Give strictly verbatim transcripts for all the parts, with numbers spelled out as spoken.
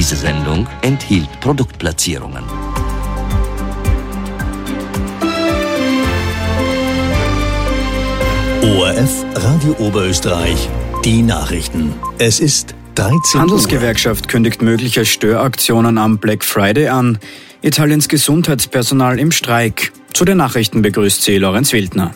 Diese Sendung enthielt Produktplatzierungen. O R F Radio Oberösterreich, die Nachrichten. Es ist dreizehn Uhr. Handelsgewerkschaft kündigt mögliche Störaktionen am Black Friday an. Italiens Gesundheitspersonal im Streik. Zu den Nachrichten begrüßt sie Lorenz Wildner.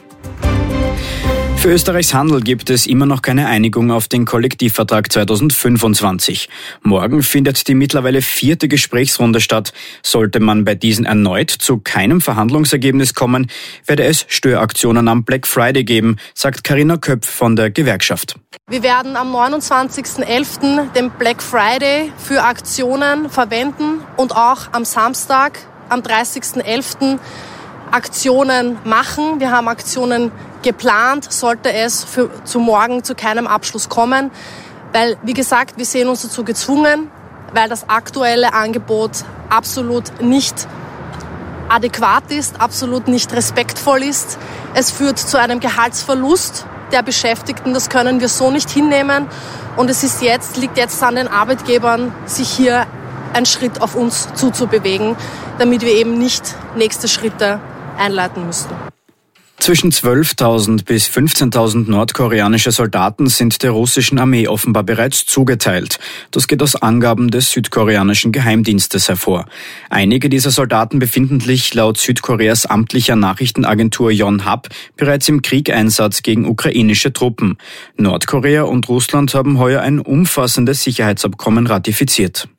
Für Österreichs Handel gibt es immer noch keine Einigung auf den Kollektivvertrag zweitausendfünfundzwanzig. Morgen findet die mittlerweile vierte Gesprächsrunde statt. Sollte man bei diesen erneut zu keinem Verhandlungsergebnis kommen, werde es Störaktionen am Black Friday geben, sagt Carina Köpf von der Gewerkschaft. Wir werden am neunundzwanzigsten elften den Black Friday für Aktionen verwenden und auch am Samstag, am dreißigsten elften Aktionen machen. Wir haben Aktionen geplant, sollte es für, zu morgen zu keinem Abschluss kommen, weil, wie gesagt, wir sehen uns dazu gezwungen, weil das aktuelle Angebot absolut nicht adäquat ist, absolut nicht respektvoll ist. Es führt zu einem Gehaltsverlust der Beschäftigten, das können wir so nicht hinnehmen und es ist jetzt, liegt jetzt an den Arbeitgebern, sich hier einen Schritt auf uns zuzubewegen, damit wir eben nicht nächste Schritte einleiten müssen. Zwischen zwölftausend bis fünfzehntausend nordkoreanische Soldaten sind der russischen Armee offenbar bereits zugeteilt. Das geht aus Angaben des südkoreanischen Geheimdienstes hervor. Einige dieser Soldaten befinden sich laut Südkoreas amtlicher Nachrichtenagentur Yonhap bereits im Kriegeinsatz gegen ukrainische Truppen. Nordkorea und Russland haben heuer ein umfassendes Sicherheitsabkommen ratifiziert.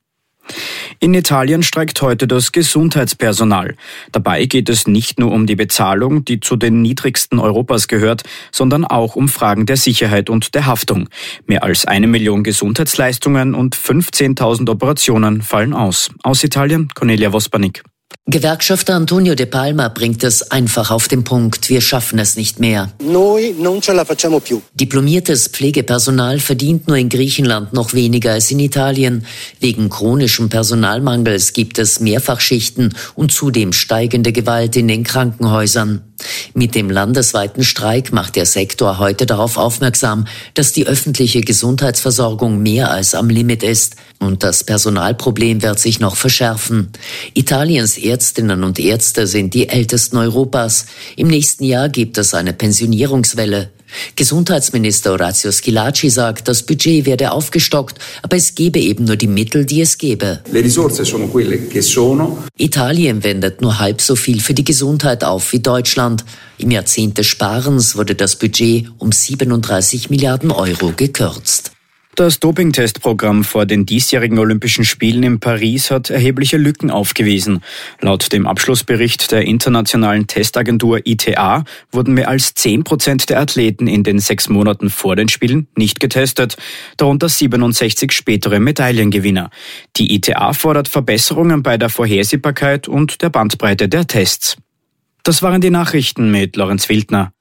In Italien streikt heute das Gesundheitspersonal. Dabei geht es nicht nur um die Bezahlung, die zu den niedrigsten Europas gehört, sondern auch um Fragen der Sicherheit und der Haftung. Mehr als eine Million Gesundheitsleistungen und fünfzehntausend Operationen fallen aus. Aus Italien, Cornelia Vospanik. Gewerkschafter Antonio De Palma bringt es einfach auf den Punkt. Wir schaffen es nicht mehr. Noi non ce la facciamo più. Diplomiertes Pflegepersonal verdient nur in Griechenland noch weniger als in Italien. Wegen chronischem Personalmangels gibt es Mehrfachschichten und zudem steigende Gewalt in den Krankenhäusern. Mit dem landesweiten Streik macht der Sektor heute darauf aufmerksam, dass die öffentliche Gesundheitsversorgung mehr als am Limit ist und das Personalproblem wird sich noch verschärfen. Italiens Ärztinnen und Ärzte sind die ältesten Europas. Im nächsten Jahr gibt es eine Pensionierungswelle. Gesundheitsminister Orazio Schillaci sagt, das Budget werde aufgestockt, aber es gebe eben nur die Mittel, die es gebe. Le risorse sono quelle che sono. Italien wendet nur halb so viel für die Gesundheit auf wie Deutschland. Im Jahrzehnt des Sparens wurde das Budget um siebenunddreißig Milliarden Euro gekürzt. Das Dopingtestprogramm vor den diesjährigen Olympischen Spielen in Paris hat erhebliche Lücken aufgewiesen. Laut dem Abschlussbericht der internationalen Testagentur I T A wurden mehr als zehn Prozent der Athleten in den sechs Monaten vor den Spielen nicht getestet, darunter siebenundsechzig spätere Medaillengewinner. Die I T A fordert Verbesserungen bei der Vorhersehbarkeit und der Bandbreite der Tests. Das waren die Nachrichten mit Lorenz Wildner.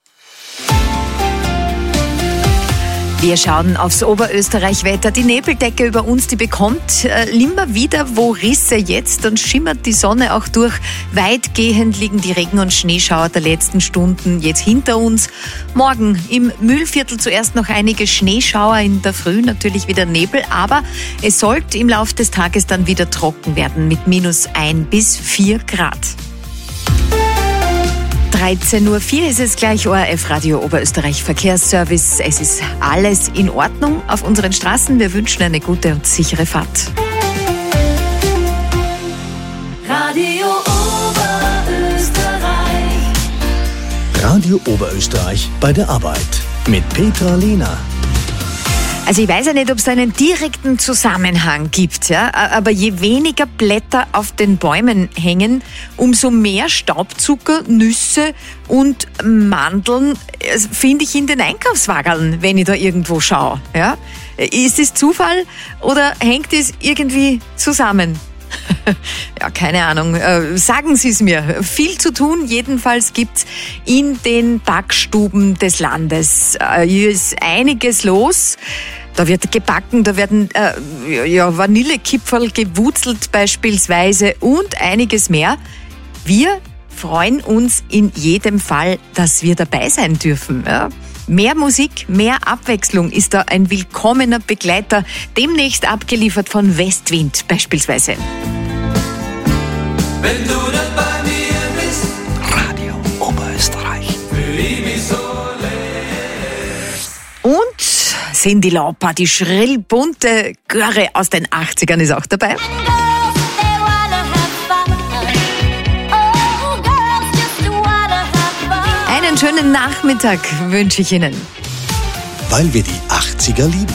Wir schauen aufs Oberösterreich-Wetter. Die Nebeldecke über uns, die bekommt äh, immer wieder wo Risse. Jetzt und schimmert die Sonne auch durch. Weitgehend liegen die Regen- und Schneeschauer der letzten Stunden jetzt hinter uns. Morgen im Mühlviertel zuerst noch einige Schneeschauer, in der Früh natürlich wieder Nebel. Aber es sollte im Laufe des Tages dann wieder trocken werden mit minus ein bis vier Grad. dreizehn Uhr vier ist es gleich, O R F Radio Oberösterreich Verkehrsservice. Es ist alles in Ordnung auf unseren Straßen. Wir wünschen eine gute und sichere Fahrt. Radio Oberösterreich. Radio Oberösterreich bei der Arbeit mit Petra Lehner. Also ich weiß ja nicht, ob es da einen direkten Zusammenhang gibt, ja? Aber je weniger Blätter auf den Bäumen hängen, umso mehr Staubzucker, Nüsse und Mandeln finde ich in den Einkaufswagen, wenn ich da irgendwo schaue. Ja? Ist es Zufall oder hängt es irgendwie zusammen? Ja, keine Ahnung. Sagen Sie es mir. Viel zu tun. Jedenfalls gibt's in den Backstuben des Landes. Hier ist einiges los. Da wird gebacken, da werden äh, ja, Vanillekipferl gewurzelt beispielsweise und einiges mehr. Wir freuen uns in jedem Fall, dass wir dabei sein dürfen. Ja. Mehr Musik, mehr Abwechslung ist da ein willkommener Begleiter, demnächst abgeliefert von Westwind beispielsweise. Wenn du nicht bei mir bist, Radio Oberösterreich. fühl ich mich so leer. Und Cyndi Lauper, die schrill bunte Göre aus den achtzigern ist auch dabei. Einen schönen Nachmittag wünsche ich Ihnen. Weil wir die achtziger lieben.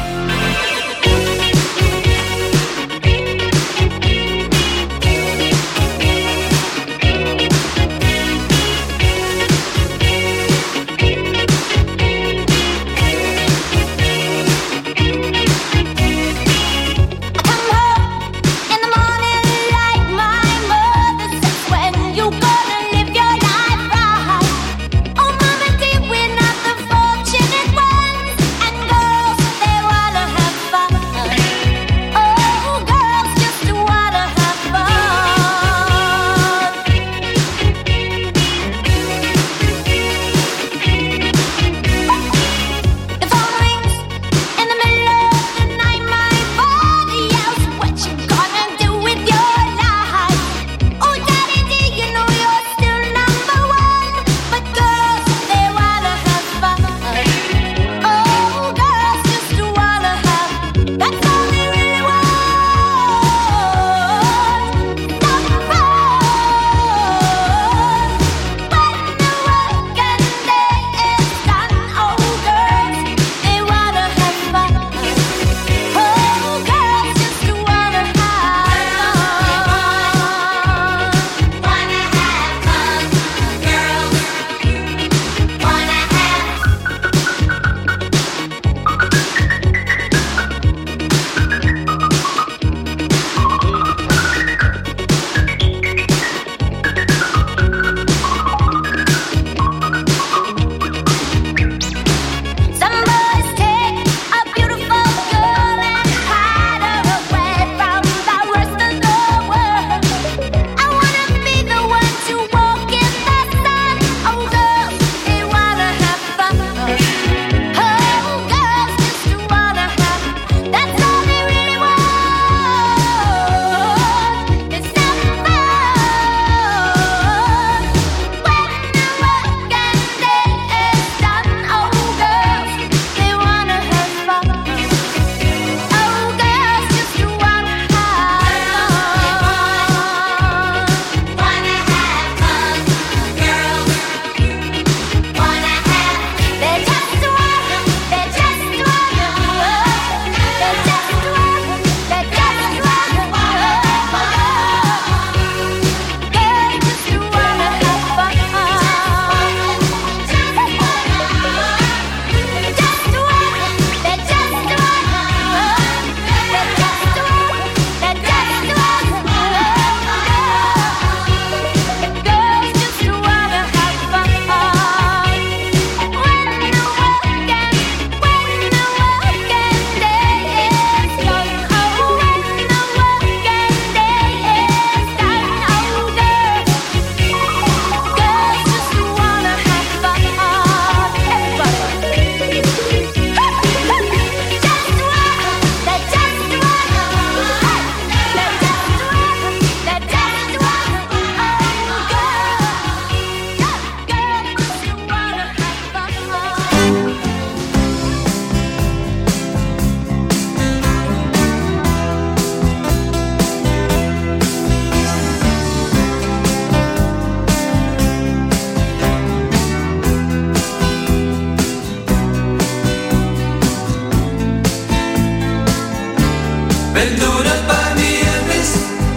Wenn du nicht bei mir bist,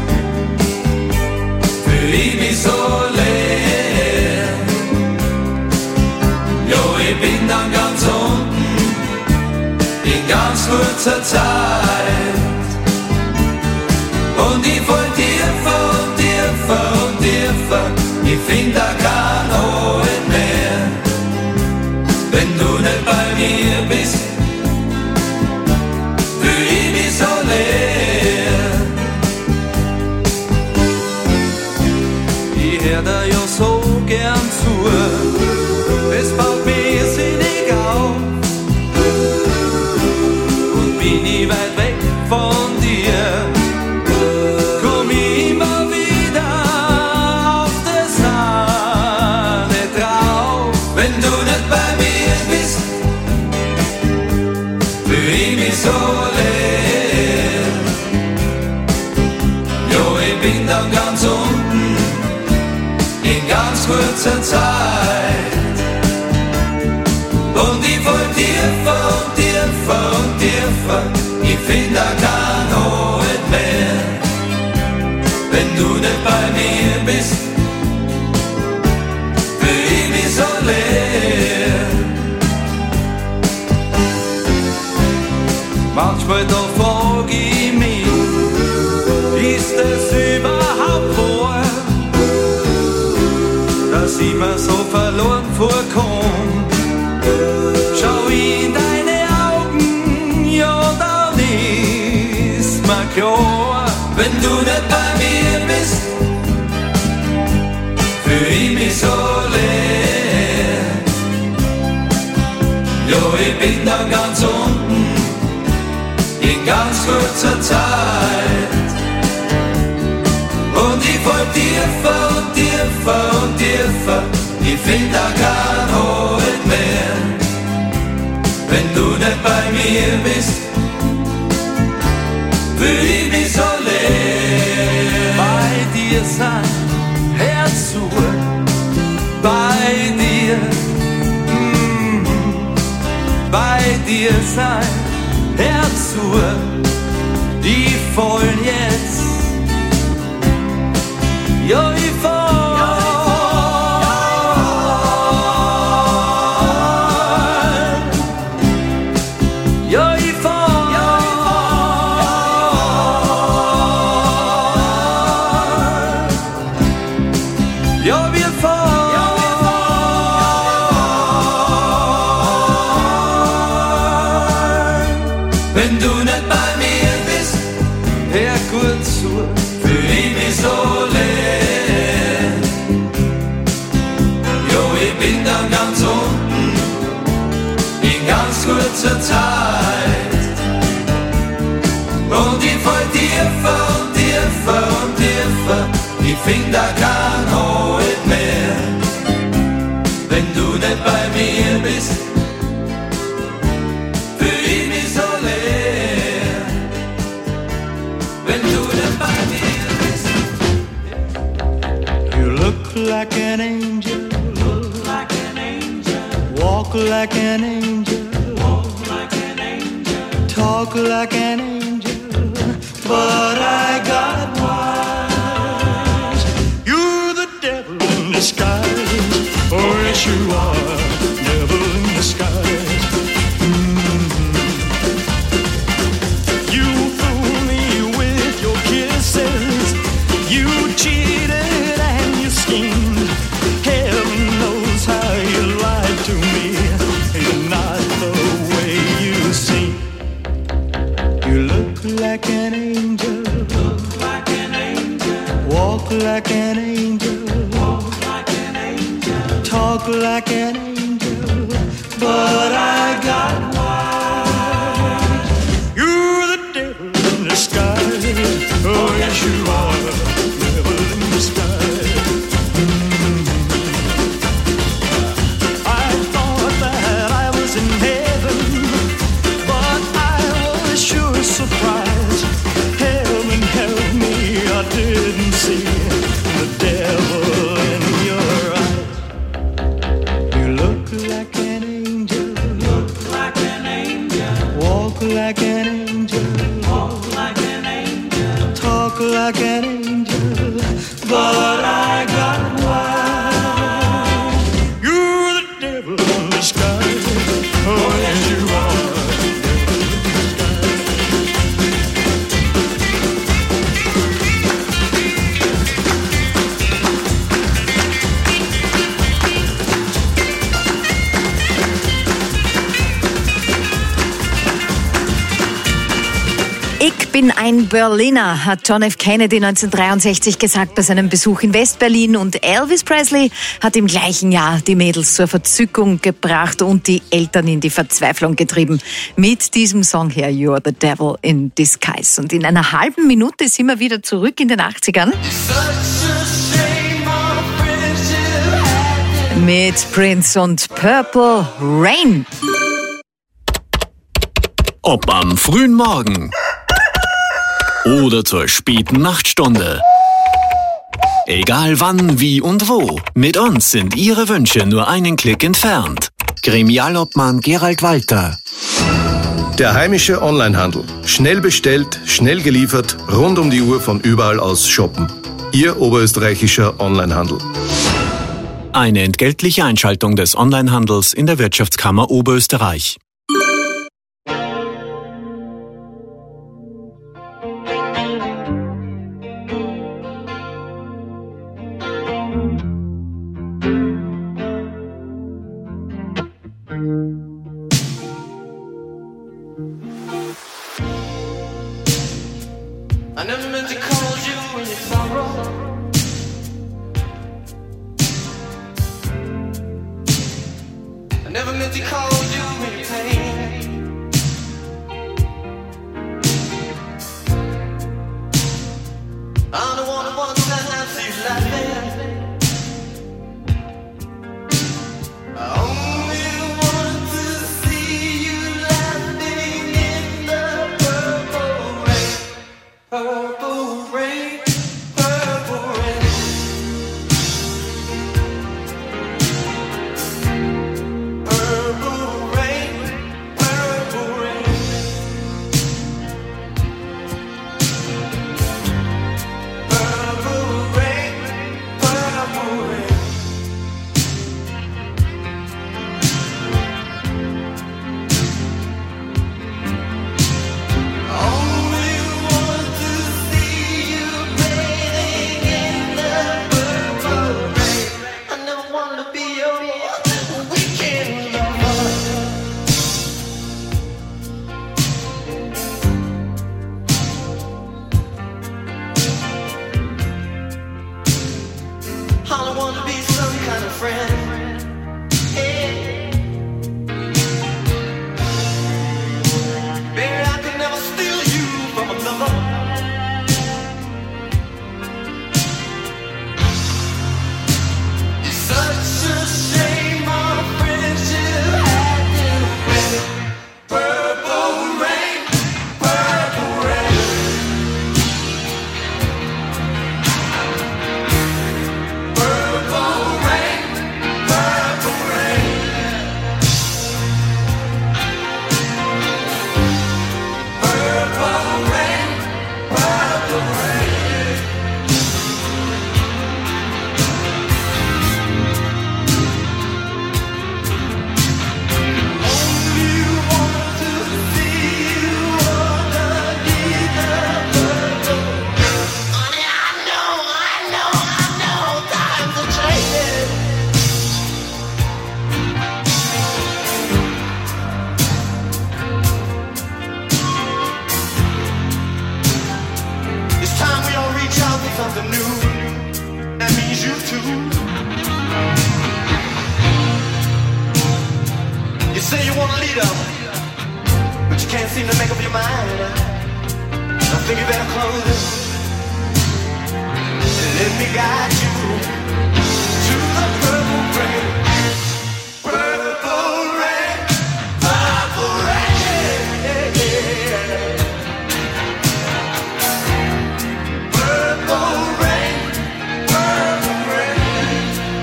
fühl ich mich so leer. Jo, ich bin dann ganz unten, in ganz kurzer Zeit. Und ich fall tiefer und tiefer und tiefer, ich find da kein Halt mehr. Wenn du nicht bei mir bist, fühl ich mich so leer. Ich hör dir ja so gern zu, es baut mir irrsinnig so leer. Jo, ich bin dann ganz unten in ganz kurzer Zeit. Und ich fall tiefer und tiefer und tiefer, ich find da kein Halt mehr. Wenn du nicht bei mir bist, fühl ich mich so leer. Manchmal da frag ich mich, ist es überhaupt wahr, dass ich mir so verloren vorkomm? Schau in deine Augen, ja dann ist mir klar, wenn du nicht bei mir bist, fühl ich mich so leer. Jo, ich bin dann ganz unten in ganz kurzer Zeit. Und ich fall tiefer und tiefer und tiefer, ich find da kein Halt mehr. Wenn du nicht bei mir bist, fühl ich mich so leer. Bei dir sein Herz zu, bei dir, mm, bei dir sein Herz zu, die vollen jetzt, ja, ich fall. Kurzer Zeit. Und ich fall tiefer und tiefer und tiefer, ich find da kein Halt mehr. Wenn du nicht bei mir bist, fühl ich mich so leer. Wenn du nicht bei mir bist. You look like an angel, look like an angel, walk like an angel, talk like an angel, but I got wise. You're the devil in disguise, oh yes you are, devil in disguise. Mm-hmm. You fool me with your kisses, you cheated and you schemed. Heaven knows how you lied to me, you're not the way you seem. You look like an angel, look like an angel, walk like an angel, walk like an angel, talk like an angel, but I got wise. You're the devil in disguise, oh yes you are, devil in disguise. Mm-hmm. I thought that I was in heaven, sure surprised. Heaven help me, I didn't see the devil in your eyes. You look like an angel, look like an angel, walk like an angel, walk like an angel, talk like an angel, but I got wise. You're the devil in disguise, oh yes you are. Ich bin ein Berliner, hat John F. Kennedy neunzehnhundertdreiundsechzig gesagt bei seinem Besuch in Westberlin, und Elvis Presley hat im gleichen Jahr die Mädels zur Verzückung gebracht und die Eltern in die Verzweiflung getrieben mit diesem Song hier, You're the Devil in Disguise. Und in einer halben Minute sind wir wieder zurück in den achtzigern mit Prince und Purple Rain. Ob am frühen Morgen oder zur späten Nachtstunde. Egal wann, wie und wo, mit uns sind Ihre Wünsche nur einen Klick entfernt. Gremialobmann Gerald Walter. Der heimische Onlinehandel. Schnell bestellt, schnell geliefert, rund um die Uhr von überall aus shoppen. Ihr oberösterreichischer Onlinehandel. Eine entgeltliche Einschaltung des Onlinehandels in der Wirtschaftskammer Oberösterreich. I never meant to call you when you sorrow. I never meant to call you when you pain. I'm the one who wants to have you laughing. I only want to see you laughing in the purple rain. Purple rain, purple rain. Purple rain, purple rain. Purple rain, purple rain. Only want to see you bathing in the purple rain. I never wanted to be your weekend lover. I don't want to be some kind of friend. Hey. Baby, I could never steal you from another. It's such a shame our friendship had to end. Purple rain, purple rain. Purple rain, purple rain. Purple rain, purple rain. Only want to see you underneath the purple rain. Honey, I know, I know, I know times are changing. It's time we all reach out for something new. That means you too. You say you want a leader, but you can't seem to make up your mind. I think you better close it and let me guide you to the purple rain. Purple rain, purple rain. Purple rain, purple rain.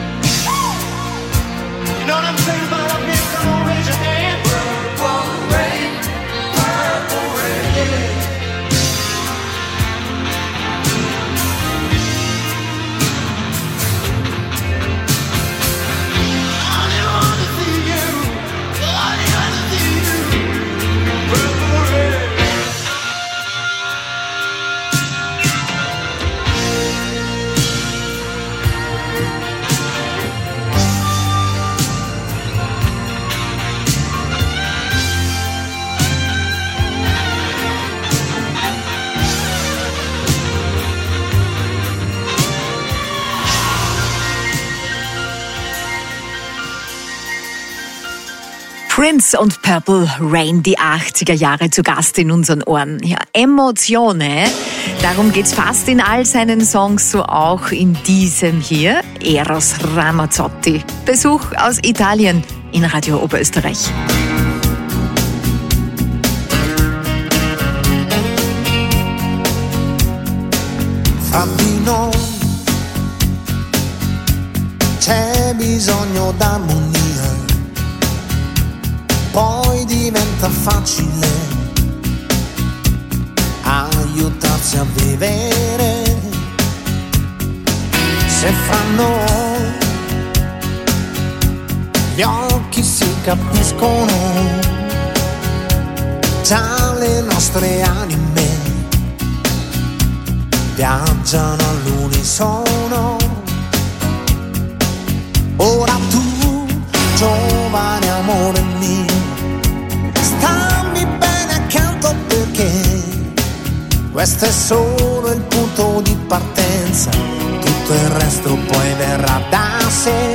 You know what I'm saying about up here? Come on, raise your hand. Purple rain, purple rain. I want to see you. I want to see you. Purple rain. Prince und Purple Rain, die achtziger Jahre zu Gast in unseren Ohren. Ja, Emozione, darum geht's fast in all seinen Songs, so auch in diesem hier, Eros Ramazzotti. Besuch aus Italien in Radio Oberösterreich. po' d'armonia, poi diventa facile aiutarsi a vivere. Se fra noi gli occhi si capiscono, già le nostre anime viaggiano all'unisono. Ora tu, giovane amore mio, stammi bene accanto perché questo è solo il punto di partenza, tutto il resto poi verrà da sé.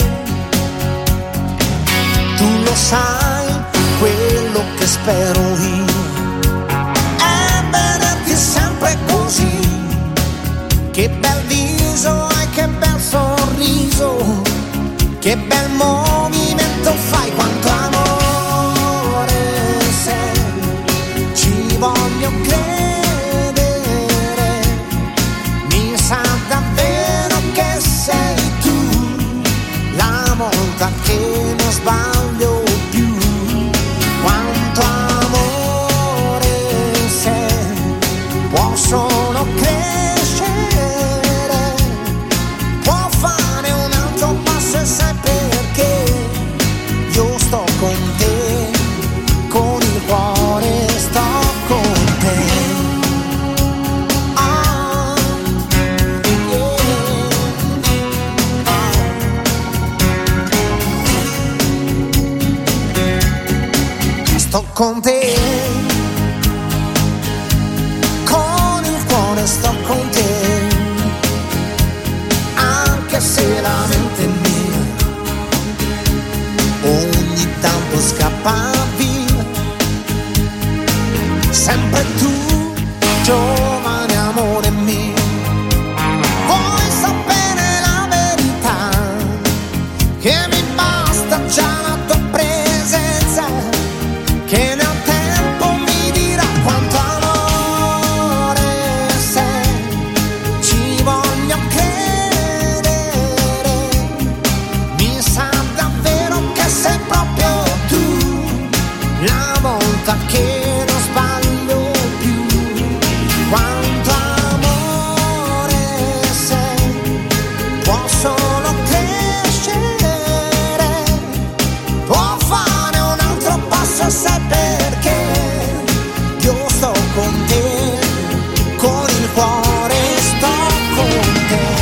Tu lo sai, quello che spero io è vederti sempre così. Che bel viso hai, che bel sorriso, che bel movimento fai, quanto amore sei, ci voglio credere, mi sa davvero che sei tu, la volta che non sbaglio più, quanto amore sei, può solo credere. Sai perché io sto con te, con il cuore sto con te. Ah, yeah. Ah. Sto con te, con il cuore sto con te, anche se la mente è mia ogni tanto scappa via, sempre tu, giovane amore mio, vuoi sapere la verità, che mi basta già la tua presenza, che nel tempo mi dirà quanto amore sei, ci voglio credere, mi sa davvero che sei proprio tu, la volta che non sbaglio più, quanto amore sei, può solo crescere, può fare un altro passo, sai perché io sto con te, con il cuore sto con te.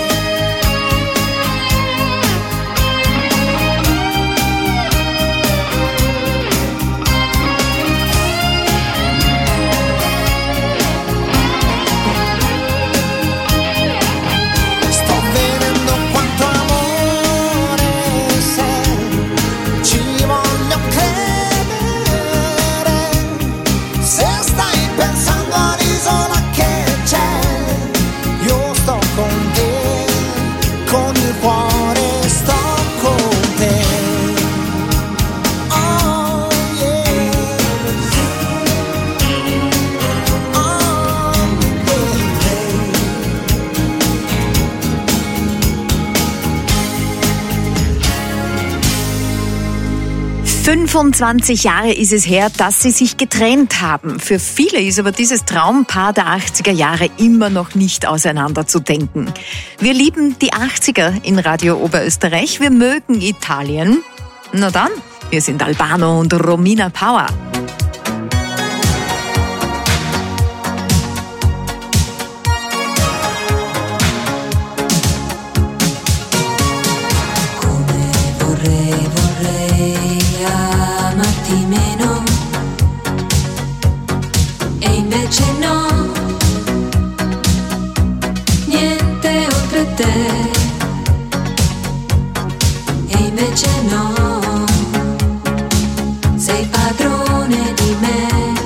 fünfundzwanzig Jahre ist es her, dass sie sich getrennt haben. Für viele ist aber dieses Traumpaar der achtziger Jahre immer noch nicht auseinanderzudenken. Wir lieben die achtziger in Radio Oberösterreich. Wir mögen Italien. Na dann, wir sind Albano und Romina Power. E invece no, sei padrone di me.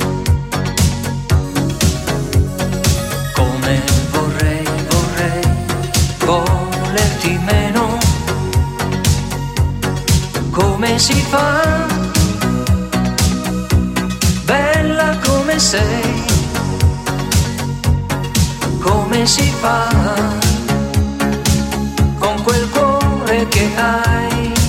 Come vorrei, vorrei volerti meno. Come si fa? Bella come sei. Come si fa? Con quel cuore che hai.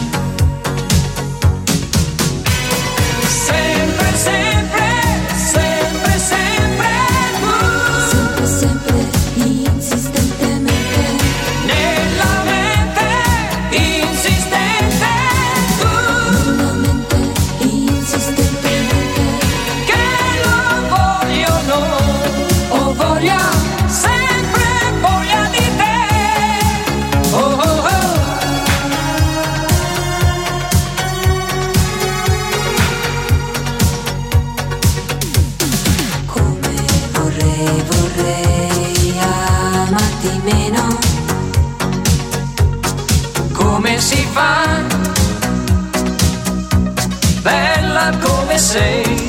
sei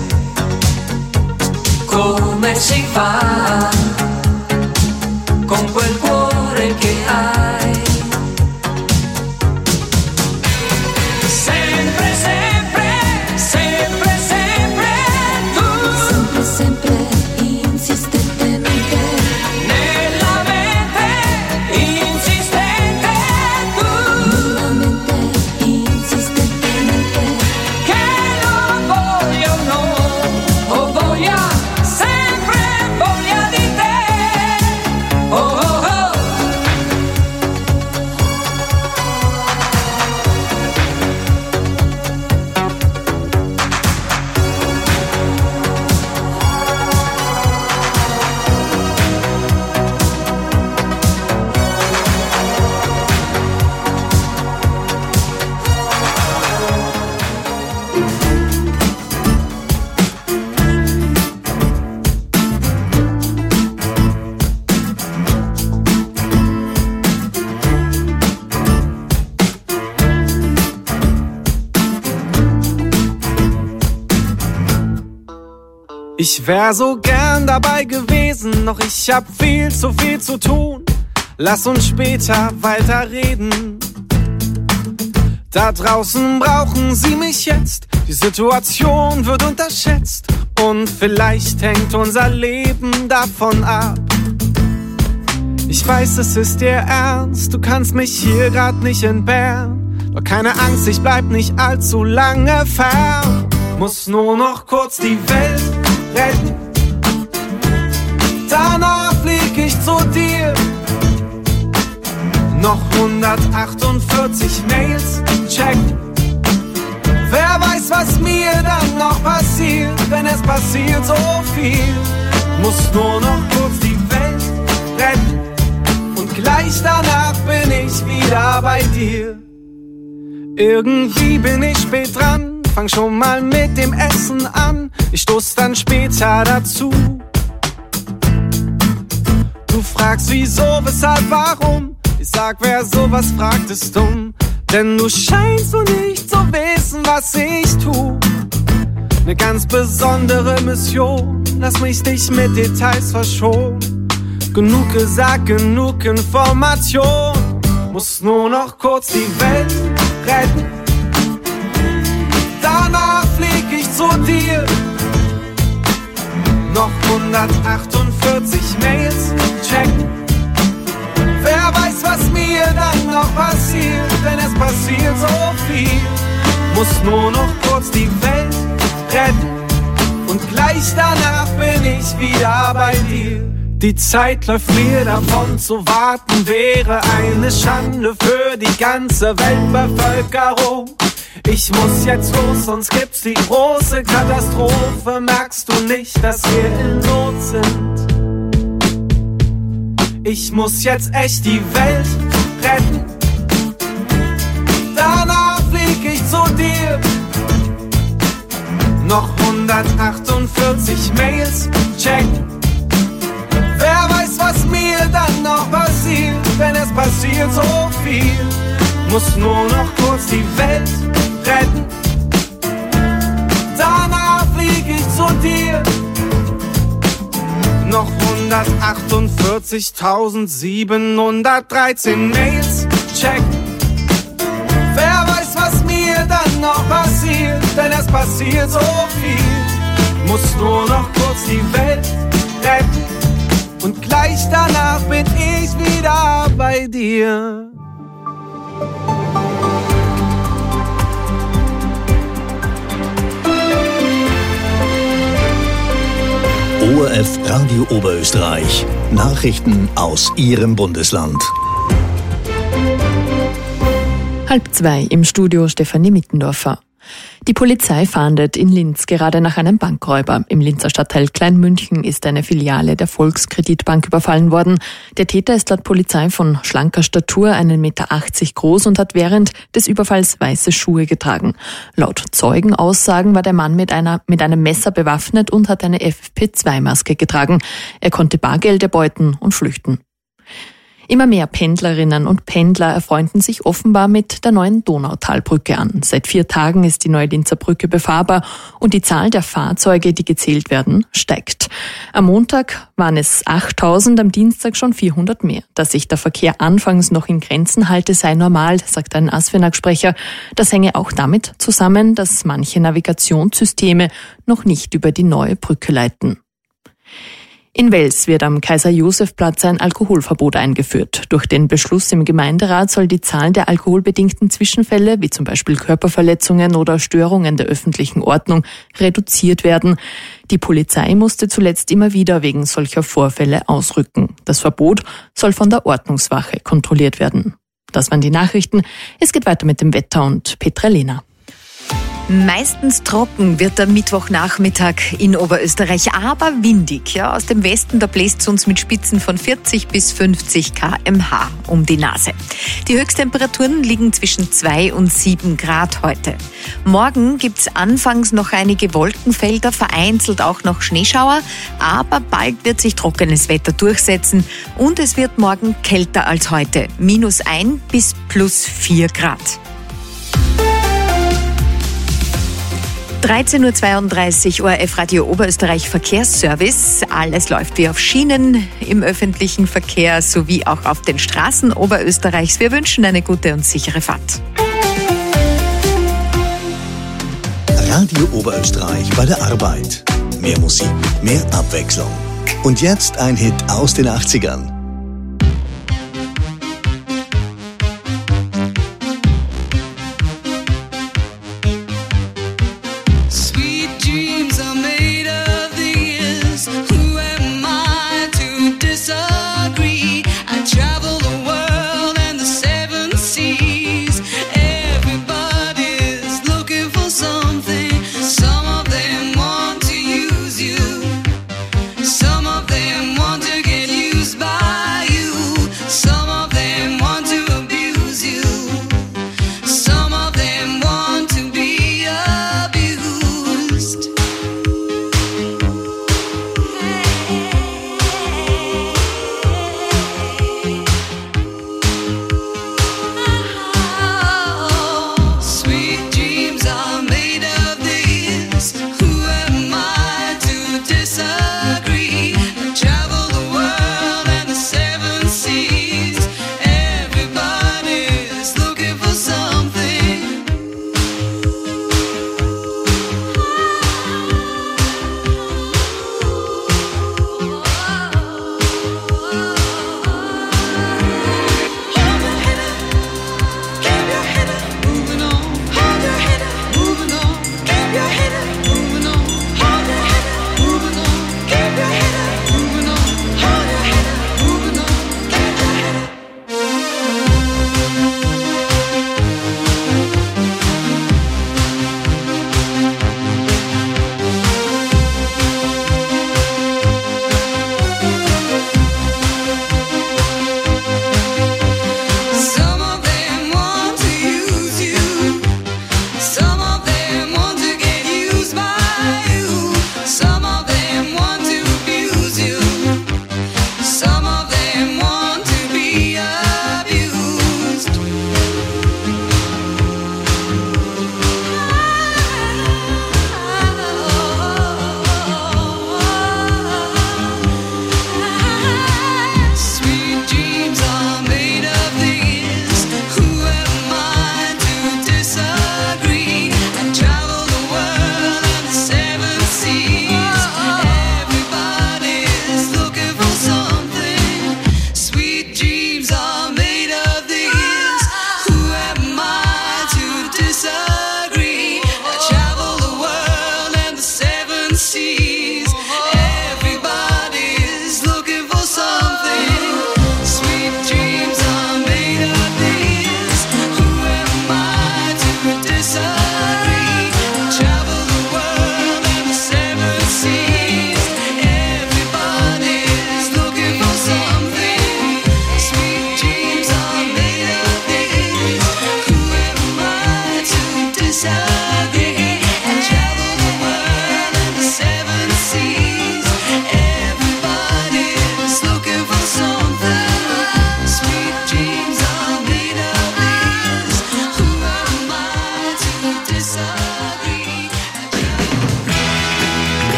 come si fa con quel cuore che hai. Sempre, sempre, sempre, sempre tu. Sempre, sempre, insistentemente. Nella mente, insistente tu. Nella mente, insistentemente. Che lo voglio o no, o voglia, sempre voglia di te. Oh, oh, oh. Ich wär so gern dabei gewesen, doch ich hab viel zu viel zu tun. Lass uns später weiterreden. Da draußen brauchen sie mich jetzt. Die Situation wird unterschätzt. Und vielleicht hängt unser Leben davon ab. Ich weiß, es ist dir ernst. Du kannst mich hier grad nicht entbehren. Doch keine Angst, ich bleib nicht allzu lange fern. Muss nur noch kurz die Welt retten. Danach flieg ich zu dir. Noch hundertachtundvierzig Mails checken. Wer weiß, was mir dann noch passiert, denn es passiert so viel. Muss nur noch kurz die Welt retten. Und gleich danach bin ich wieder bei dir. Irgendwie bin ich spät dran. Fang schon mal mit dem Essen an, ich stoß dann später dazu. Du fragst wieso, weshalb, warum? Ich sag, wer sowas fragt, ist dumm. Denn du scheinst so nicht zu wissen, was ich tu. Ne ganz besondere Mission, lass mich dich mit Details verschonen. Genug gesagt, genug Information. Muss nur noch kurz die Welt retten. Danach flieg ich zu dir. Noch hundertachtundvierzig Mails checken. Wer weiß, was mir dann noch passiert, denn es passiert so viel. Muss nur noch kurz die Welt retten. Und gleich danach bin ich wieder bei dir. Die Zeit läuft mir davon, zu warten wäre eine Schande für die ganze Weltbevölkerung. Ich muss jetzt los, sonst gibt's die große Katastrophe. Merkst du nicht, dass wir in Not sind? Ich muss jetzt echt die Welt retten. Danach flieg ich zu dir. Noch hundertachtundvierzig Mails checken. Wer weiß, was mir dann noch passiert, denn es passiert so viel. Muss nur noch kurz die Welt retten. Danach flieg ich zu dir. Noch hundertachtundvierzigtausendsiebenhundertdreizehn Mails checken. Wer weiß, was mir dann noch passiert, denn es passiert so viel. Muss nur noch kurz die Welt retten. Und gleich danach bin ich wieder bei dir. O R F Radio Oberösterreich. Nachrichten aus Ihrem Bundesland. Halb zwei im Studio Stefanie Mittendorfer. Die Polizei fahndet in Linz gerade nach einem Bankräuber. Im Linzer Stadtteil Kleinmünchen ist eine Filiale der Volkskreditbank überfallen worden. Der Täter ist laut Polizei von schlanker Statur, einen Meter achtzig groß und hat während des Überfalls weiße Schuhe getragen. Laut Zeugenaussagen war der Mann mit einer mit einem Messer bewaffnet und hat eine F F P zwei Maske getragen. Er konnte Bargeld erbeuten und flüchten. Immer mehr Pendlerinnen und Pendler erfreunden sich offenbar mit der neuen Donautalbrücke an. Seit vier Tagen ist die neue Linzer Brücke befahrbar und die Zahl der Fahrzeuge, die gezählt werden, steigt. Am Montag waren es achttausend, am Dienstag schon vierhundert mehr. Dass sich der Verkehr anfangs noch in Grenzen halte, sei normal, sagt ein ASFINAG-Sprecher. Das hänge auch damit zusammen, dass manche Navigationssysteme noch nicht über die neue Brücke leiten. In Wels wird am Kaiser-Josef-Platz ein Alkoholverbot eingeführt. Durch den Beschluss im Gemeinderat soll die Zahl der alkoholbedingten Zwischenfälle, wie zum Beispiel Körperverletzungen oder Störungen der öffentlichen Ordnung, reduziert werden. Die Polizei musste zuletzt immer wieder wegen solcher Vorfälle ausrücken. Das Verbot soll von der Ordnungswache kontrolliert werden. Das waren die Nachrichten. Es geht weiter mit dem Wetter und Petra Lehner. Meistens trocken wird der Mittwochnachmittag in Oberösterreich, aber windig. Ja, aus dem Westen, da bläst es uns mit Spitzen von vierzig bis fünfzig Kilometer pro Stunde um die Nase. Die Höchsttemperaturen liegen zwischen zwei und sieben Grad heute. Morgen gibt's anfangs noch einige Wolkenfelder, vereinzelt auch noch Schneeschauer, aber bald wird sich trockenes Wetter durchsetzen und es wird morgen kälter als heute. Minus ein bis plus vier Grad. dreizehn Uhr zweiunddreißig, O R F Radio Oberösterreich Verkehrsservice. Alles läuft wie auf Schienen im öffentlichen Verkehr sowie auch auf den Straßen Oberösterreichs. Wir wünschen eine gute und sichere Fahrt. Radio Oberösterreich bei der Arbeit. Mehr Musik, mehr Abwechslung. Und jetzt ein Hit aus den achtzigern.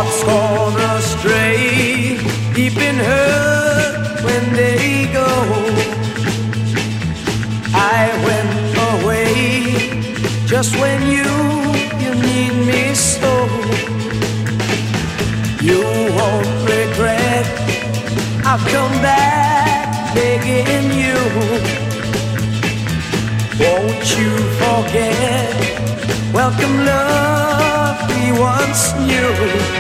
hearts gone astray, deep in hurt when they go. I went away just when you, you need me so. You won't regret, I've come back begging you. Won't you forget, welcome love we once knew.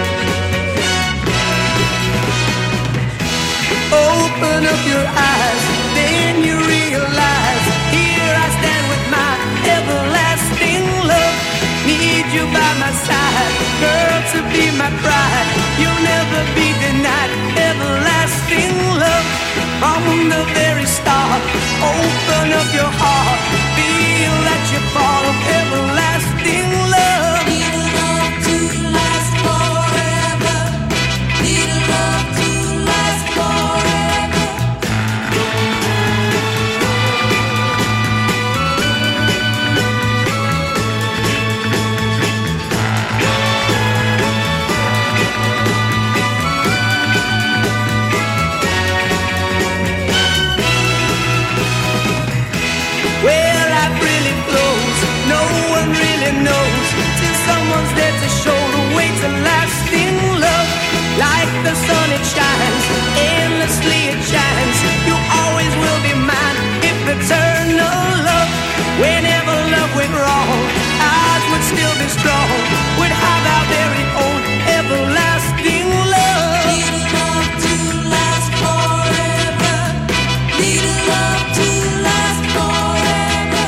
Open up your eyes, then you realize, here I stand with my everlasting love. Need you by my side, girl, to be my bride. You'll never be denied everlasting love. From the very start, open up your heart, feel that you're part of everlasting love. Need a love to last forever. Need a love to last forever. Well, life really flows, no one really knows, till someone's there to show the way to lasting love. Like the sun it shines, endlessly it shines. You always will be mine, if eternal love. Whenever love went wrong, ours would still be strong. We'd have our very own everlasting love. Need a love to last forever. Need a love to last forever.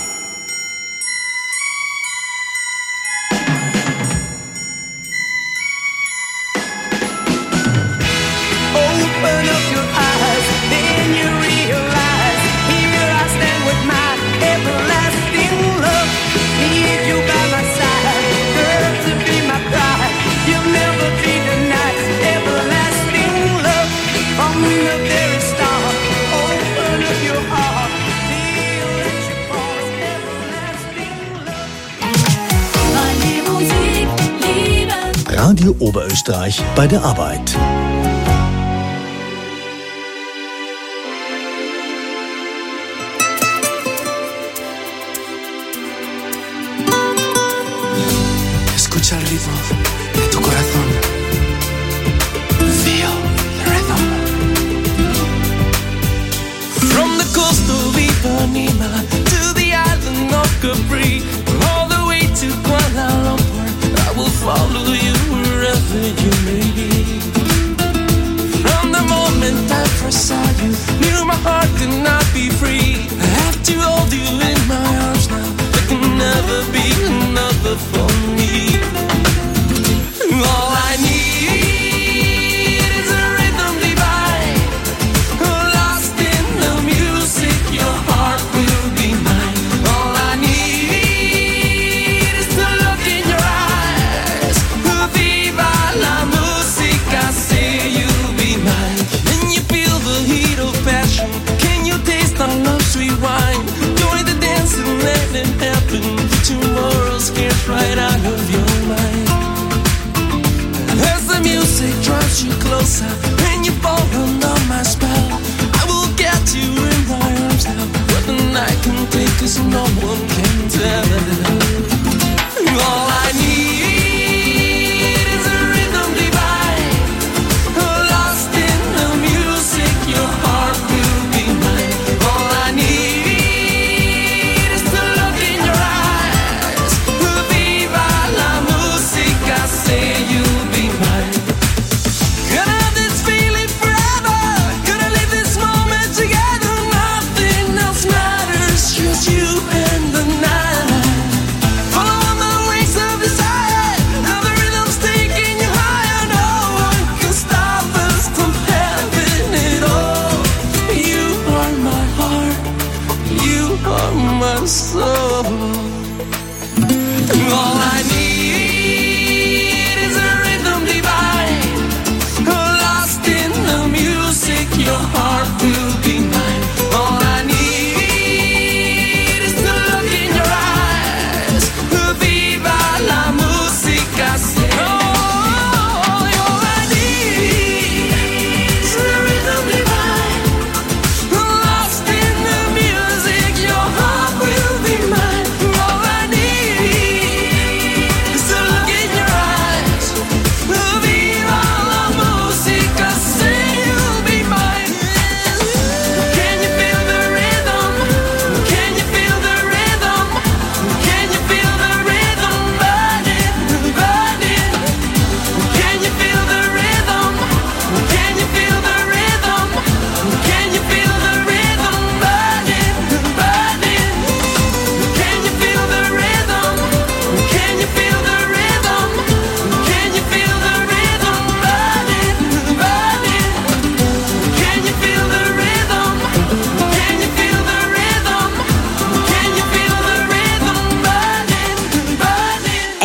Open up your eyes, then you realize, here I stand with my everlasting love. Need you by my side, girl, to be my bride. You'll never be denied everlasting love. From the very start, open up your heart, feel that you're part of everlasting love. Meine Musik lieben. Radio Oberösterreich bei der Arbeit. Escucha el ritmo de tu corazón. Feel the rhythm. From the coast of Ipanema to the island of Capri, all the way to Kuala Lumpur, I will follow you wherever you may be. From the moment I first saw you, knew my heart could not be free. I have to hold you in my arms now. There can never be another for me. All I need is a rhythm divine, lost in the music, your heart will be mine. All I need is to look in your eyes, viva la musica, say you'll be mine. Can you feel the heat of passion? Can you taste our love sweet wine? Join the dance and let it happen. Tomorrow scares right out of your mind. As the music drives you closer, when you fall under my spell, I will get you in my arms now. But the night can take us, no one can tell. All I need is a rhythm divine, lost in the music, your heart will be mine. All I need is to look in your eyes, viva la musica, say you'll be mine. Gonna have this feeling forever, gonna live this moment together. Nothing else matters, just you and the night. Follow the waves of desire, now the rhythm's taking you higher. No one can stop us from having it all. You are my heart, you are my soul. All I need is a rhythm divine, lost in the music, your heart will be mine. All I need is to look in your eyes, viva la musica, say. Oh,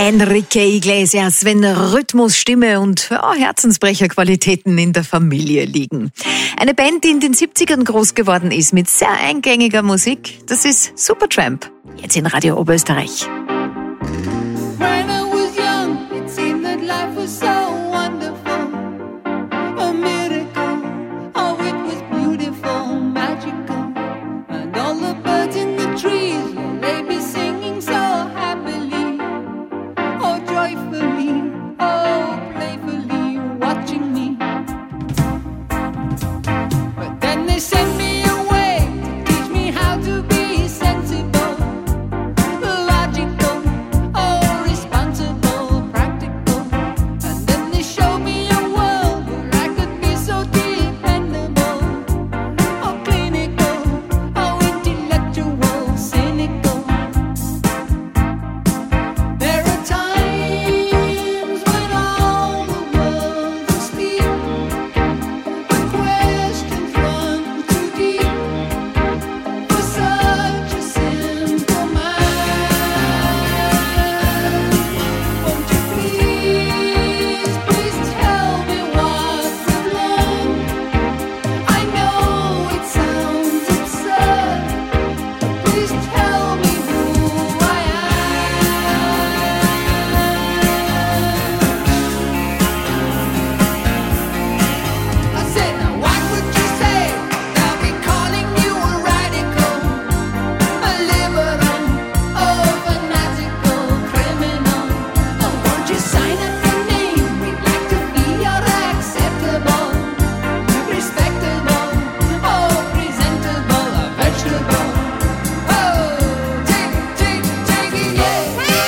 Enrique Iglesias, wenn Rhythmus, Stimme und ja, Herzensbrecherqualitäten in der Familie liegen. Eine Band, die in den siebzigern groß geworden ist mit sehr eingängiger Musik, das ist Supertramp. Jetzt in Radio Oberösterreich. When I was young, it seemed that life was so wonderful, a miracle. Oh, it was beautiful, magical, and all the birds in the trees, well, they be singing so happily, oh, joyfully, oh, playfully, watching me. But then they sent me away to teach me how to be sensible, logical, oh, responsible, practical. And then they showed me a world where I could be so dependable, oh, clinical, oh, intellectual, cynical. There are times when all the world's asleep, when questions run too deep for such a simple mind. Won't you please, please tell me what you've learned? I know it sounds absurd, but please tell me who I am. I said, now what would you say? They'll be calling you a radical, a liberal, oh, fanatical criminal. Oh, won't you sign up your name? We'd like to be your acceptable, respectable, oh, presentable, a vegetable. Oh, take, take, take it, yeah.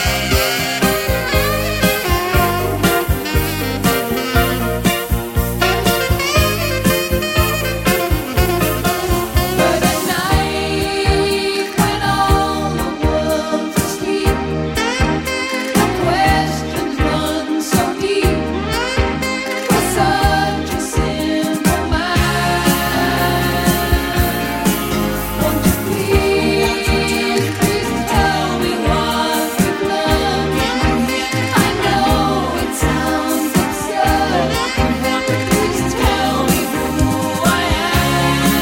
But at night, when all the world's asleep, the questions run so deep for such a simple mind. Won't you please, please tell me what you've learned? I know it sounds absurd, but please tell me who I am.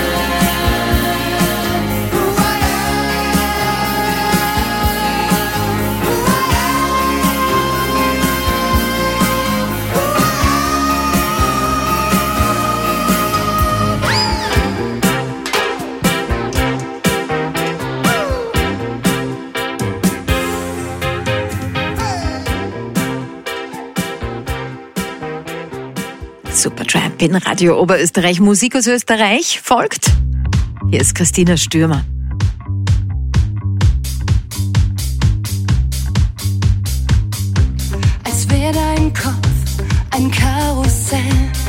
Who I Supertramp in Radio Oberösterreich. Musik aus Österreich folgt. Hier ist Christina Stürmer. Als wäre dein Kopf ein Karussell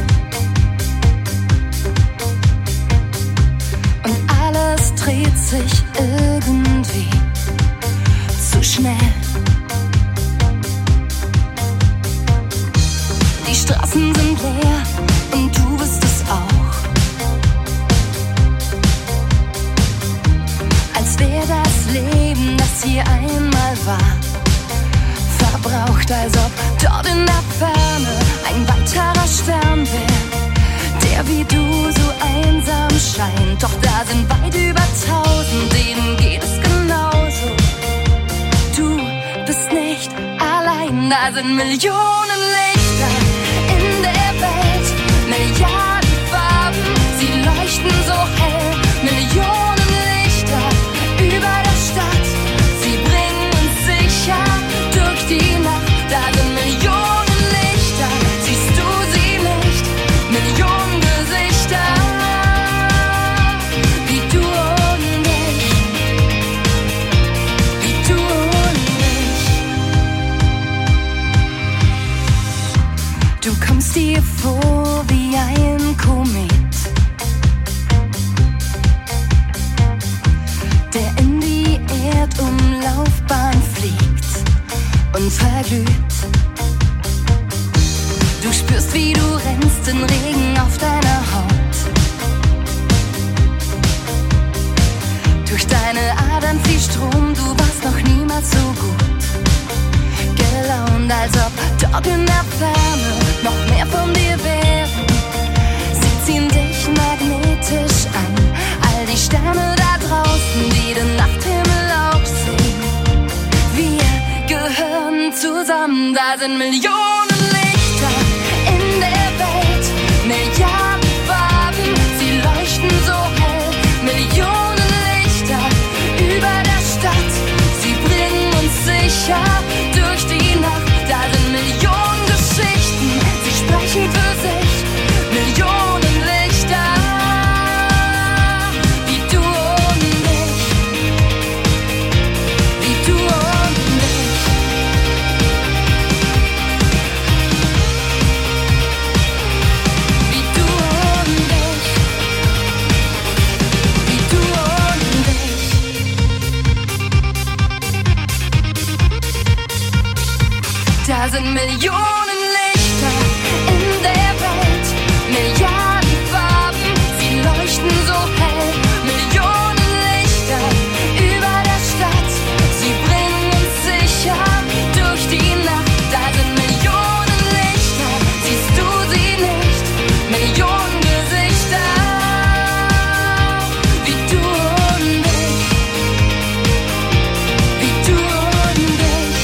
und alles dreht sich irgendwie zu schnell. Die Straßen sind leer und du bist es auch. Als wäre das Leben, das hier einmal war, verbraucht, als ob dort in der Ferne ein weiterer Stern wäre, der wie du so einsam scheint. Doch da sind weit über tausend, denen geht es genauso. Du bist nicht allein, da sind Millionen Lichter in der Welt, Milliarden Farben, sie leuchten so hell, Millionen Lichter über der Stadt, sie bringen uns sicher durch die Nacht. Da sind Millionen Lichter, siehst du sie nicht? Millionen Gesichter, wie du und ich, wie du und ich. Du kommst dir vor wie ein Komet, der in die Erdumlaufbahn fliegt und verglüht. Du spürst, wie du rennst, den Regen auf deiner Haut. Durch deine Adern fließt Strom, du warst noch niemals so gut zusammen, als ob dort in der Ferne noch mehr von dir wären. Sie ziehen dich magnetisch an, all die Sterne da draußen, die den Nachthimmel auch sehen. Wir gehören zusammen, da sind Millionen Lichter in der Welt, Milliarden Farben, sie leuchten so hell, Millionen Lichter über der Stadt, sie bringen uns sicher durch die Nacht. Da sind Millionen Geschichten, sie sprechen für sich, Millionen Lichter, wie du und ich, wie du und ich. Wie du und ich, wie du und ich. Da sind Millionen Lichter in der Welt, Milliarden Farben, sie leuchten so hell, Millionen Lichter über der Stadt, sie bringen uns sicher durch die Nacht. Da sind Millionen Lichter, siehst du sie nicht, Millionen Gesichter, wie du und ich, wie du und ich,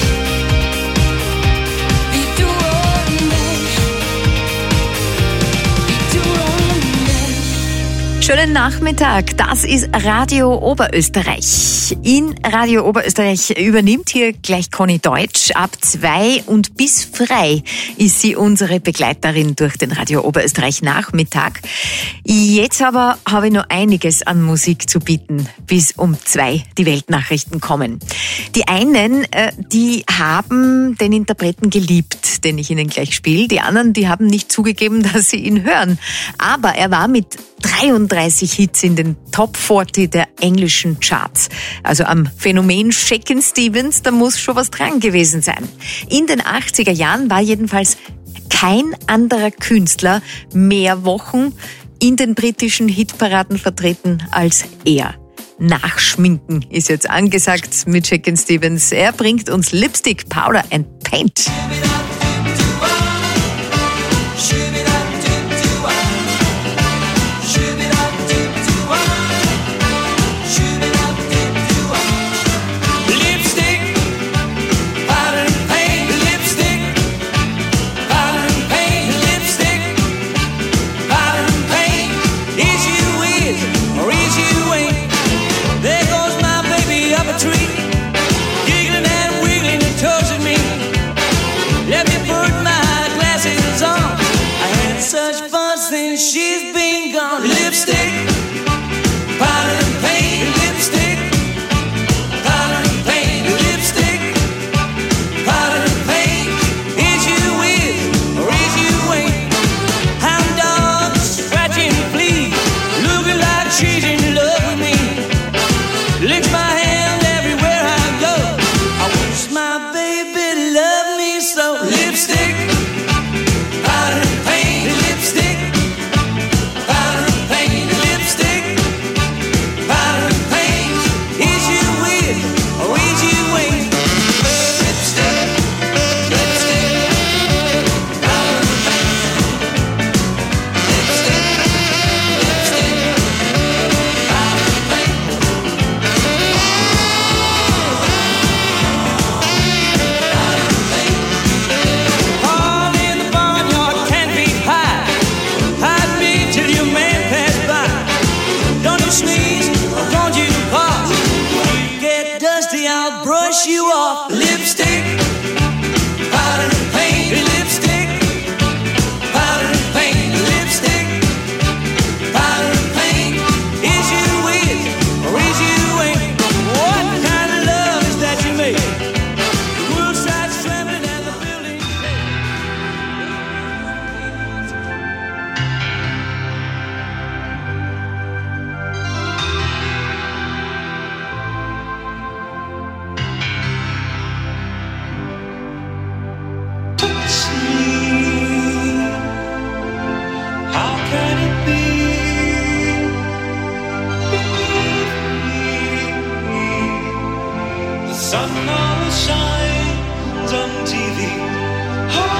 wie du und ich, wie du und ich. Schönen Nachmittag, das ist Radio Oberösterreich. In Radio Oberösterreich übernimmt hier gleich Conny Deutsch. Ab zwei und bis frei ist sie unsere Begleiterin durch den Radio Oberösterreich Nachmittag. Jetzt aber habe ich noch einiges an Musik zu bieten, bis um zwei die Weltnachrichten kommen. Die einen, äh, die haben den Interpreten geliebt, den ich Ihnen gleich spiele. Die anderen, die haben nicht zugegeben, dass sie ihn hören. Aber er war mit dreiunddreißig Hits in den Top vierzig der englischen Charts. Also am Phänomen Shakin' Stevens, da muss schon was dran gewesen sein. In den achtziger Jahren war jedenfalls kein anderer Künstler mehr Wochen in den britischen Hitparaden vertreten als er. Nachschminken ist jetzt angesagt mit Shakin' Stevens. Er bringt uns Lipstick, Powder and Paint. She's been gone. Lipstick, powder and paint. Lipstick, powder and paint. Lipstick, powder and paint. Is you with or is you ain't? Hound dogs scratching fleas, looking like she's in love with me. Licks my hand everywhere I go. I wish my baby loved me so. Lipstick, powder and paint. Lipstick. You off. Lipstick, powder and paint. Lipstick, powder and paint. Lipstick, powder and paint. Is you with or is you ain't? What kind of love is that you make? The world starts trembling and the building sun always shines on T V.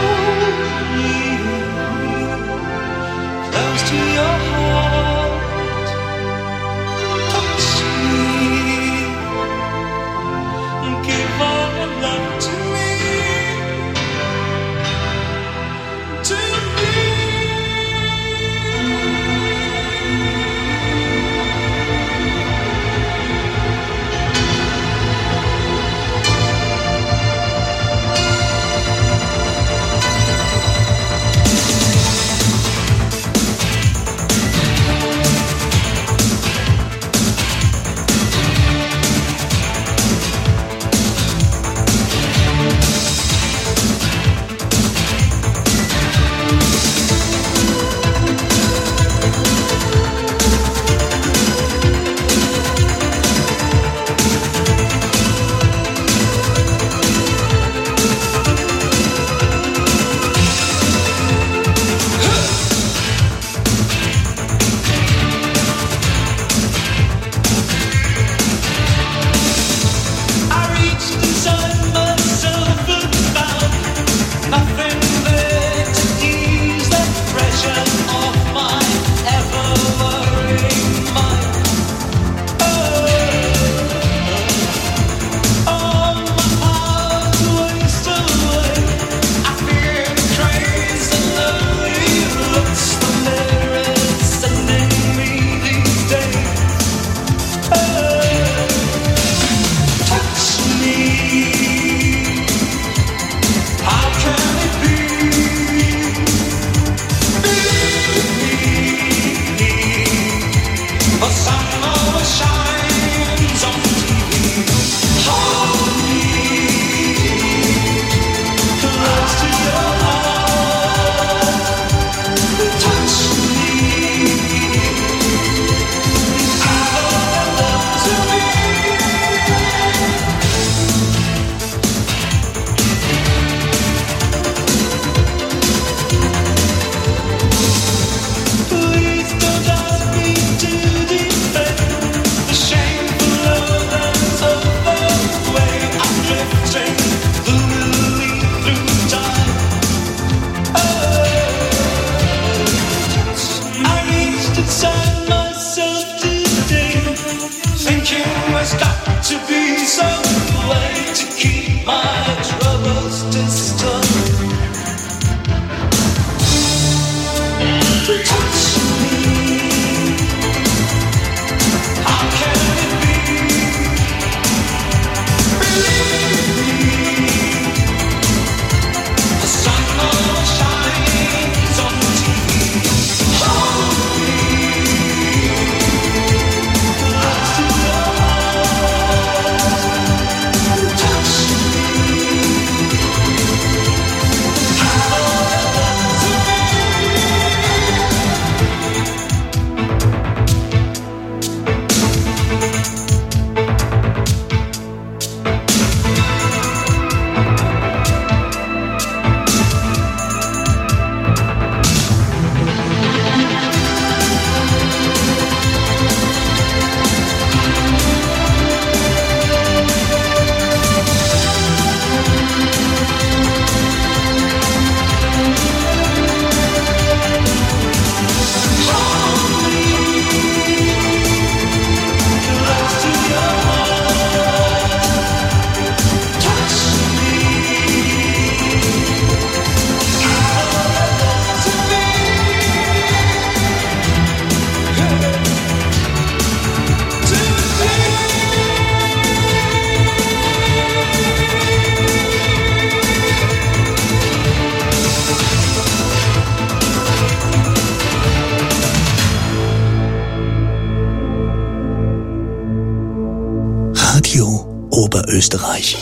Oberösterreich.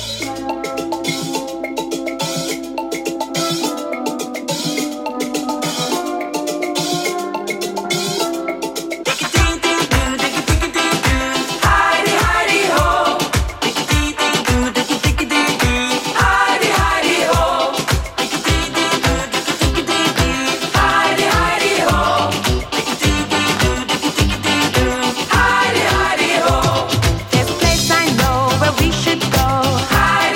There's a place I know where we should go. Heidi,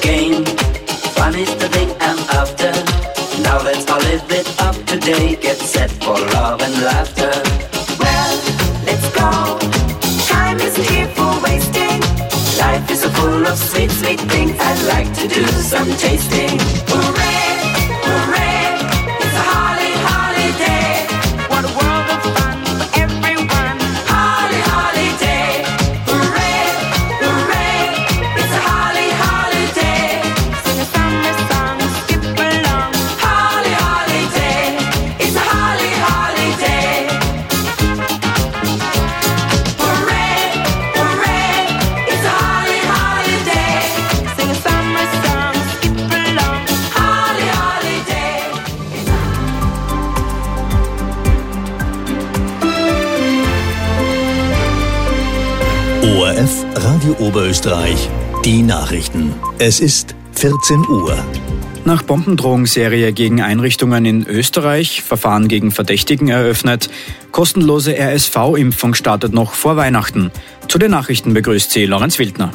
game. Fun is the thing I'm after. Now let's all live it up today. Get set for love and laughter. Well, let's go. Time isn't here for wasting. Life is so full of sweet, sweet things. I'd like to do some tasting. Hooray, hooray, it's a holly holiday. What a world of fun for everyone. Holly holiday. Hooray, hooray, it's a holly holiday. Sing a summer song, skip along. Holly holiday, it's a holly holiday. Hooray, hooray, it's a holly holiday. Sing a summer song, skip along. Holly holiday. O R F Radio Oberösterreich, die Nachrichten. Es ist vierzehn Uhr. Nach Bombendrohungsserie gegen Einrichtungen in Österreich, Verfahren gegen Verdächtigen eröffnet, kostenlose R S V-Impfung startet noch vor Weihnachten. Zu den Nachrichten begrüßt sie Lorenz Wildner.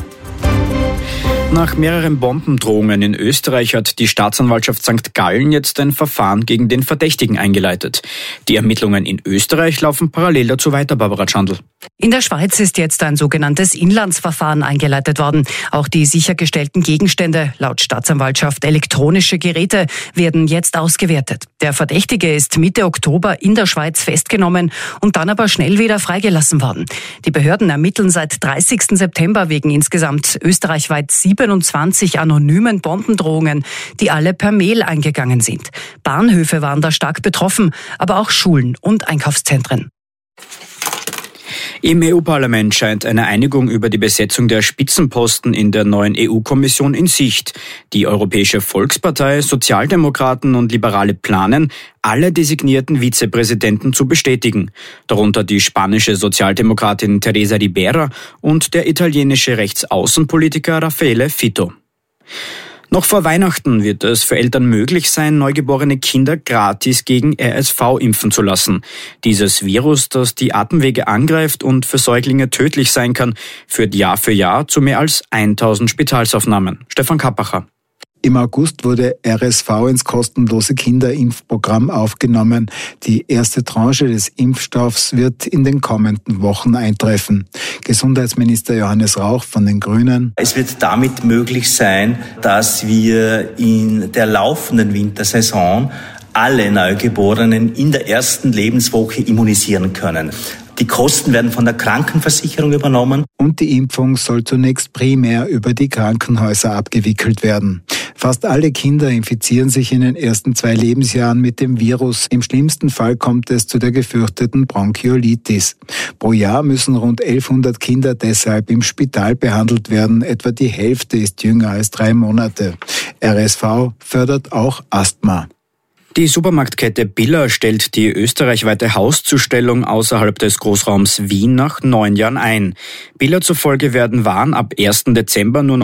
Nach mehreren Bombendrohungen in Österreich hat die Staatsanwaltschaft Sankt Gallen jetzt ein Verfahren gegen den Verdächtigen eingeleitet. Die Ermittlungen in Österreich laufen parallel dazu weiter, Barbara Schandl. In der Schweiz ist jetzt ein sogenanntes Inlandsverfahren eingeleitet worden. Auch die sichergestellten Gegenstände, laut Staatsanwaltschaft elektronische Geräte, werden jetzt ausgewertet. Der Verdächtige ist Mitte Oktober in der Schweiz festgenommen und dann aber schnell wieder freigelassen worden. Die Behörden ermitteln seit dreißigsten September wegen insgesamt österreichweit siebenundzwanzig anonymen Bombendrohungen, die alle per Mail eingegangen sind. Bahnhöfe waren da stark betroffen, aber auch Schulen und Einkaufszentren. Im E U-Parlament scheint eine Einigung über die Besetzung der Spitzenposten in der neuen E U-Kommission in Sicht. Die Europäische Volkspartei, Sozialdemokraten und Liberale planen, alle designierten Vizepräsidenten zu bestätigen. Darunter die spanische Sozialdemokratin Teresa Ribera und der italienische Rechtsaußenpolitiker Raffaele Fitto. Noch vor Weihnachten wird es für Eltern möglich sein, neugeborene Kinder gratis gegen R S V impfen zu lassen. Dieses Virus, das die Atemwege angreift und für Säuglinge tödlich sein kann, führt Jahr für Jahr zu mehr als tausend Spitalsaufnahmen. Stefan Kappacher. Im August wurde R S V ins kostenlose Kinderimpfprogramm aufgenommen. Die erste Tranche des Impfstoffs wird in den kommenden Wochen eintreffen. Gesundheitsminister Johannes Rauch von den Grünen. Es wird damit möglich sein, dass wir in der laufenden Wintersaison alle Neugeborenen in der ersten Lebenswoche immunisieren können. Die Kosten werden von der Krankenversicherung übernommen. Und die Impfung soll zunächst primär über die Krankenhäuser abgewickelt werden. Fast alle Kinder infizieren sich in den ersten zwei Lebensjahren mit dem Virus. Im schlimmsten Fall kommt es zu der gefürchteten Bronchiolitis. Pro Jahr müssen rund elfhundert Kinder deshalb im Spital behandelt werden. Etwa die Hälfte ist jünger als drei Monate. R S V fördert auch Asthma. Die Supermarktkette Billa stellt die österreichweite Hauszustellung außerhalb des Großraums Wien nach neun Jahren ein. Billa zufolge werden Waren ab ersten Dezember nur noch